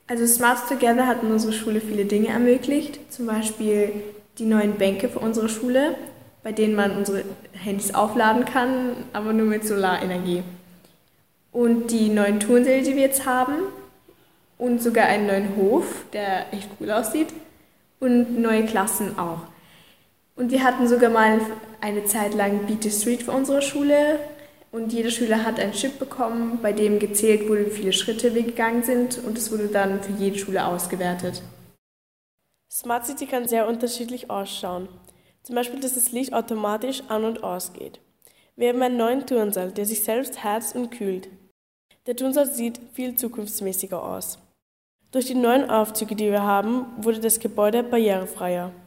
Also Smart Together hat in unserer Schule viele Dinge ermöglicht, zum Beispiel die neuen Bänke für unsere Schule, bei denen man unsere Handys aufladen kann, aber nur mit Solarenergie. Und die neuen Turnsäle, die wir jetzt haben, und sogar einen neuen Hof, der echt cool aussieht, und neue Klassen auch. Und wir hatten sogar mal eine Zeit lang Beat the Street für unsere Schule. Und jeder Schüler hat einen Chip bekommen, bei dem gezählt wurde, wie viele Schritte wir gegangen sind. Und es wurde dann für jede Schule ausgewertet. Smart City kann sehr unterschiedlich ausschauen. Zum Beispiel, dass das Licht automatisch an- und ausgeht. Wir haben einen neuen Turnsaal, der sich selbst heizt und kühlt. Der Turnsaal sieht viel zukunftsmäßiger aus. Durch die neuen Aufzüge, die wir haben, wurde das Gebäude barrierefreier.